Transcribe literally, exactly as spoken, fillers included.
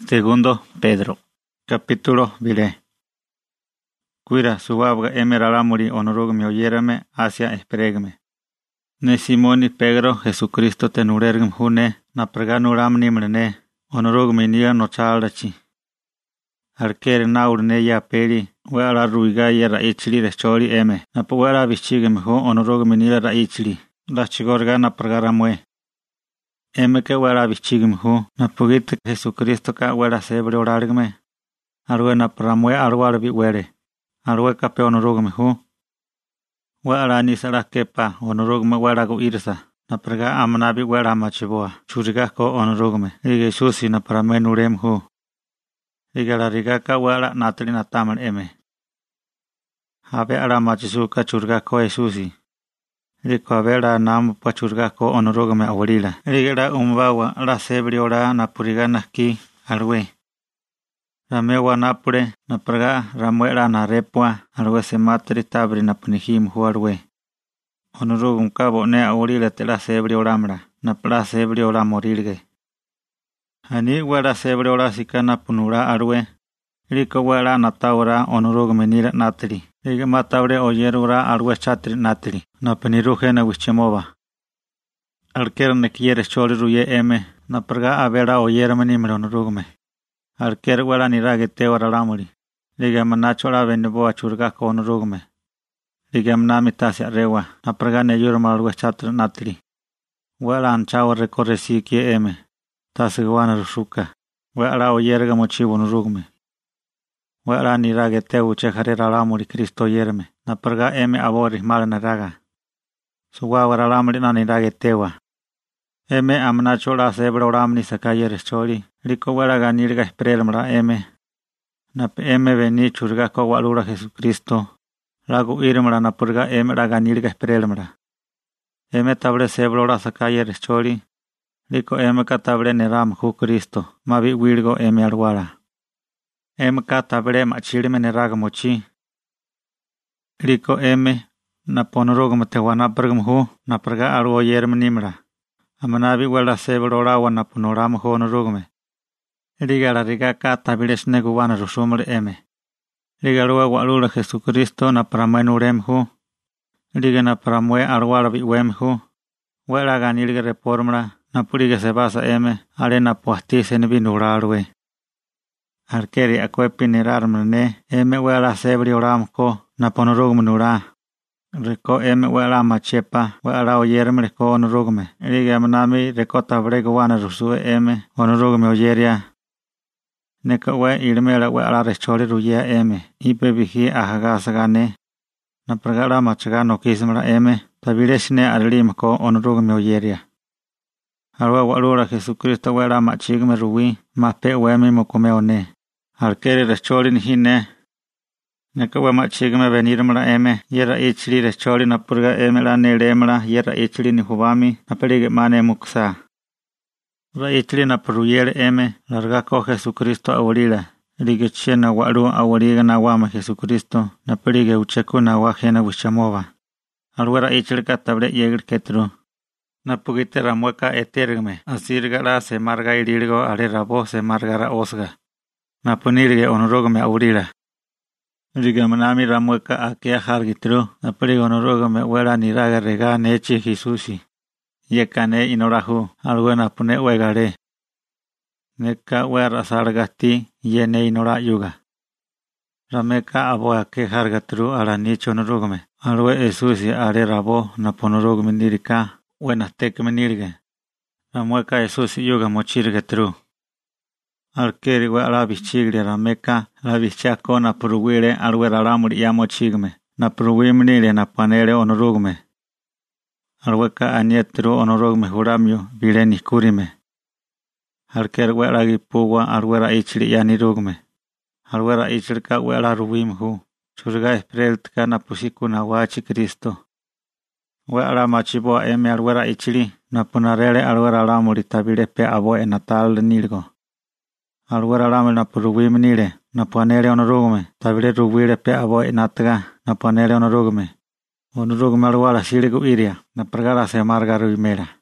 Segundo Pedro. Capítulo vile. Cuira subabga emeralamuri onorugme oyerame hacia espregme. Ne Simoni Pedro Jesucristo tenurergem june na preganuramni mrene onorugme nia no chaldachi. Arker naurne ya peri wala ruiga ya raichli rechori eme na puera bichigem ho onorugme nia raichli la chigorga na pregaramwe. Eme que wala bichigem ho na pugit Jesucristo ka wala sebre orargme. Arwe na pramwe arwar bi were. Arwe ka pe onorugme ho. Wala ni sara kepa onorugme wala go irsa. Na prega amna bi wala machiboa. Churiga ko onorugme. Ige susi na prame nurem ho. Ige la riga ka wala natri na taman eme. Habe ala machisu ka churiga ko esusi. Riko avera namu pachurga ko onorugme awalila. Rigera umbawa la sebri ora na puriga naki alwe. Ramewa napure na praga ramuera na repua alwe se matri tabri na punihim hu alwe. Onorugum kabo ne awalila te la sebri oramra na pra sebri ora morirge. Hani wera sebri ora sika na punura alwe. Riko wera na taura onorugme nira natri. Ige matabre oyerura alwe chatri natri. Na peniruge na wichemova. Alker ne quiere choli ruye eme. Na praga avera oyerme nimero onorugme. Alker wera ni ragete ora ramuri. Liga manacho la venebo a churga ko onorugme. Liga mnami tasia rewa. Na praga ne yurma alwe chatri natri. Wera anchawa recorre si kie eme. Tasiguana rusuka. Wera oyerga mochivo onorugme. Wera ni ragete uche harera ramuri Cristo yerme. Na praga eme aboris mala na raga. Suwa wara ramri na ni ragetewa. Eme amnacho la sebra ramni sakaya rechori. Riko wara ganirga esprelmra eme. Na eme veni churga ko walura Jesucristo. Ragu irmra na purga eme la ganirga esprelmra. Eme tabre sebra la sakaya rechori. Riko eme katabre neram hu Cristo. Mavi wirgo eme alwara. Eme katabre machirme neraga mochi. Riko eme na ponorugum te wana pergum hu na perga arwo yerm nimra. Amanabi wala sebro wa na ponoram hu onorugume. Riga la riga ka tabiles negu wana rusumre eme. Riga ruwa walula Jesucristo na pramanurem hu. Riga na pramwe arwara bi wem hu. Wala ganilga reformra na puriga se basa eme ale na puasti se nebi nurarwe. Arkeri akwepi nirarmne eme wala sebri oram ko na ponorugum nura. Reko eme wala machepa wala oyerme reko onorugme. Riga manami reko tabrego wana rusue eme onorugme oyeria. Neka we irmela wala rechori ruya eme. Ipe bihi ahagasagane. Na pragara machaga no kismra eme. Tabileshne arlim ko onorugme oyeria. Arwa walura Jesucristo wala machigme ruwi. Mape weme mokome one. Arkeri rechori nihine. Neka we machigme venirmra eme yera ichli rechori na purga eme la nelemra yera ichli ni hubami na perige mane muksa. Ra ichli na puruyere eme larga ko Jesucristo awalila. Rige chena waru awaliga na wama Jesucristo na perige ucheku na wajena wishamova. Alwera ichli katabre yegir ketru. Na pugite ramueka etergme asirga la se marga irilgo ale rabo se margara osga. Na punirge onorugme awalila. Riga manami ramueka akia hargitru, na perigo onorugme wera ni raga rega nechi Jisusi. Yekane inorahu, alguna pune wegare. Neka wera sargati, yene inora yuga. Rameka aboya ke hargatru ala nicho onorugme. Alwe esusi are rabo na ponorugme nirika, wena tekme nirge. Ramueka esusi yuga mochirgetru. Alkeri we ala bichigri rameka la bichako na pruwire alwe raramuri yamo chigme na pruwimnire na panere onorugme. Alweka anietru onorugme huramyo bileni kurime. Alkeri we ala gipuwa alwe ra ichri yanirugme. Alwe ra ichirka we ala ruwimhu. Churga espreltka na pusiku na wachi Kristo. We ala machiboa eme alwe ra ichri na punarele alwe raramuri tabile pe abo enatal nilgo. Alwera rame na puruwim nire, na panere onorugme, tabire ruwire pe abo inatga, na panere onorugme. Onorugme alwara sirigu iria, na pragara se marga ruimera.